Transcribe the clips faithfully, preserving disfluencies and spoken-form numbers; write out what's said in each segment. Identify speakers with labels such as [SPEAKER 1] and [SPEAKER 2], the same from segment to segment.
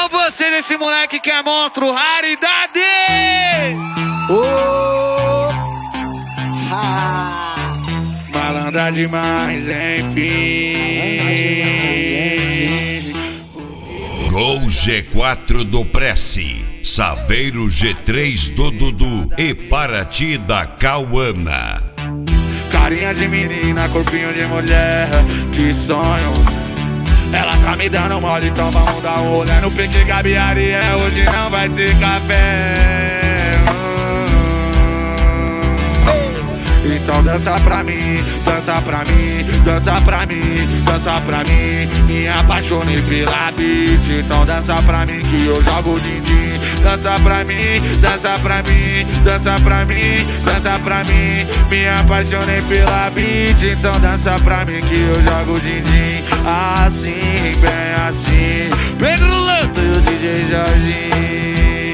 [SPEAKER 1] Com vocês esse moleque que é monstro, raridade!
[SPEAKER 2] Oh, ah.
[SPEAKER 1] Malandra demais, enfim.
[SPEAKER 3] Gol G quatro do Prece, Saveiro G três do Dudu e Paraty da Cauana.
[SPEAKER 1] Carinha de menina, corpinho de mulher, que sonho. Ela tá me dando mole, então vamos dar um rolê no pique Gabi Ariel. Hoje não vai ter café. Então dança pra mim, dança pra mim, dança pra mim, dança pra mim. Me apaixonei pela beat, então dança pra mim que eu jogo din-din. Dança pra mim, dança pra mim, dança pra mim, dança pra mim. Me apaixonei pela beat, então dança pra mim que eu jogo din-din. Assim, bem assim, Pedro Lanto e o D J Jorginho.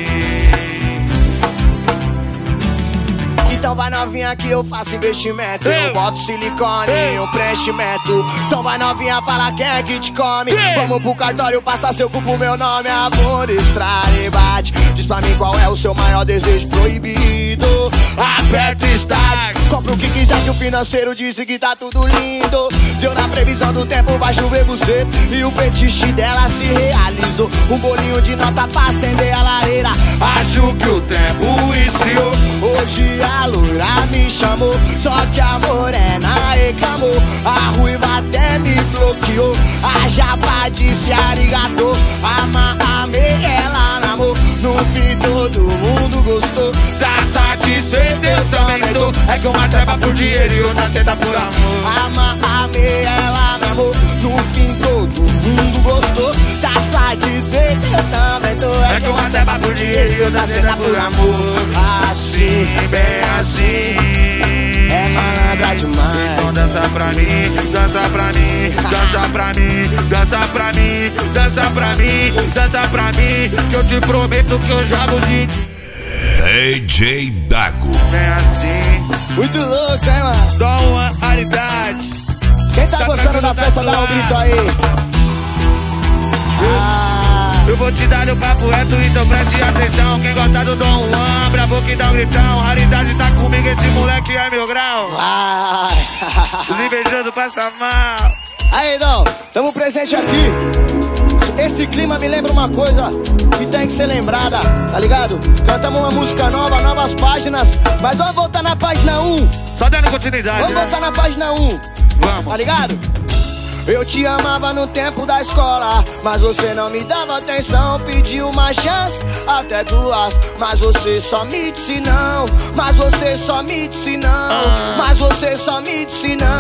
[SPEAKER 2] Então vai novinha que eu faço investimento. Eu boto silicone e um preenchimento. Então vai novinha, fala quem é que te come. Vamos pro cartório, passar seu cu pro meu nome. Amor, estrada e bate. Diz pra mim qual é o seu maior desejo proibido. Aperta start, compra o que quiser que o financeiro disse que tá tudo lindo. Deu na previsão do tempo, vai chover você. E o fetiche dela se realizou. Um bolinho de nota pra acender a lareira.
[SPEAKER 1] Acho que o tempo esfriou.
[SPEAKER 2] Hoje a loira me chamou, só que a morena reclamou. A ruiva até me bloqueou. A japa disse arigato. A amei, ela namou. No fim todo mundo gostou.
[SPEAKER 1] Tá satisfeito, eu também tô. É que uma trepa por dinheiro e outra senta por amor.
[SPEAKER 2] A amei, ela namou. No fim todo mundo gostou. Tá satisfeito, eu também tô.
[SPEAKER 1] É que uma trepa por dinheiro e outra senta por amor.
[SPEAKER 2] Assim,
[SPEAKER 1] bem assim,
[SPEAKER 2] é malandra demais.
[SPEAKER 1] Então dança pra mim, dança pra mim, dança pra mim, dança pra mim, dança pra mim, dança pra mim, que eu te prometo que eu jogo de
[SPEAKER 3] D J Dago.
[SPEAKER 1] Bem assim,
[SPEAKER 2] muito louco, hein, mano?
[SPEAKER 1] dá uma raridade.
[SPEAKER 2] Quem tá, tá gostando da festa, dá um grito aí. Ah.
[SPEAKER 1] Eu vou te dar o papo reto, então preste atenção. Quem gosta do Dom Juan, bravo que dá um gritão. Raridade tá comigo, esse moleque é meu grau.
[SPEAKER 2] Vai.
[SPEAKER 1] Os invejosos passam mal.
[SPEAKER 2] Aí, Dom, tamo presente aqui. Esse clima me lembra uma coisa que tem que ser lembrada, tá ligado? Cantamos uma música nova, novas páginas. Mas vamos voltar na página um.
[SPEAKER 1] Só dando continuidade.
[SPEAKER 2] Vamos
[SPEAKER 1] né?
[SPEAKER 2] voltar na página um.
[SPEAKER 1] Vamos.
[SPEAKER 2] Tá ligado? Eu te amava no tempo da escola, mas você não me dava atenção. Pedi uma chance, até duas, mas você só me disse não. Mas você só me disse não.
[SPEAKER 1] Ah.
[SPEAKER 2] Mas você só me disse não.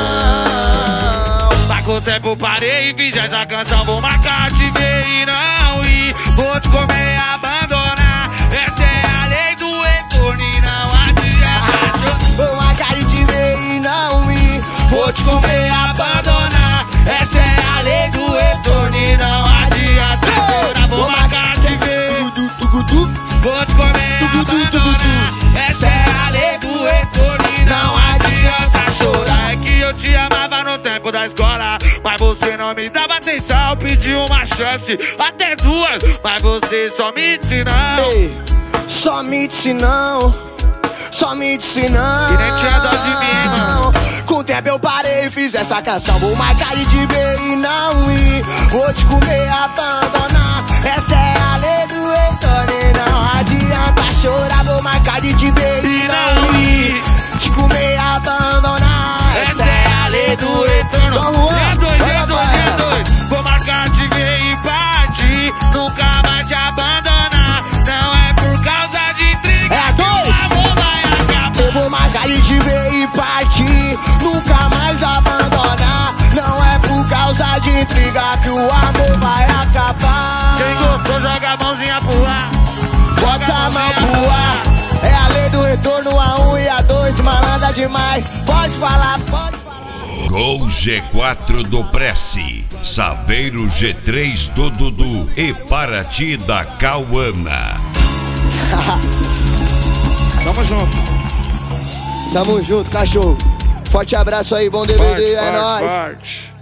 [SPEAKER 1] Ah. Mas com o tempo parei e fiz essa canção. Vou marcar, te ver e não ir. Vou te comer e abandonar. Essa é a lei do retorno e não adianta.
[SPEAKER 2] Vou marcar e te ver e não ir.
[SPEAKER 1] Vou te comer e abandonar. Essa é a lei do retorno e não adianta chorar. Vou marcar, te ver. Vou te comer e abandonar. Essa é a lei do retorno e não adianta chorar. É que eu te amava no tempo da escola, mas você não me dava atenção. Pedi uma chance, até duas, mas você só me disse não.
[SPEAKER 2] Ei, só me disse não. Só me disse não.
[SPEAKER 1] E nem tinha dó de mim, mano.
[SPEAKER 2] Com o tempo eu parei e fiz essa canção. Vou marcar e te ver e não ir. Vou te comer e abandonar. Essa é a lei do retorno e não adianta chorar. Vou marcar e te ver e não ir. Te comer e abandonar.
[SPEAKER 1] Essa é a lei do retorno. É dois, é dois, é dois. Vou marcar, te ver e partir. Nunca mais te abandonar. Não é por causa de intriga.
[SPEAKER 2] É dois. Eu vou marcar e te ver e partir. Nunca mais abandonar. Não é por causa de intriga que o amor vai acabar.
[SPEAKER 1] Quem gostou joga a mãozinha pro ar.
[SPEAKER 2] Bota a mão pro ar. É a lei do retorno, a um e a dois. Malandra demais, pode falar, pode falar.
[SPEAKER 3] Gol G quatro do Prece, Saveiro G três do Dudu e Paraty da Cauana.
[SPEAKER 1] Tamo junto.
[SPEAKER 2] Tamo junto, cachorro. Forte abraço aí, bom D V D,
[SPEAKER 1] Forte,
[SPEAKER 2] é
[SPEAKER 1] forte,
[SPEAKER 2] nóis.
[SPEAKER 1] forte.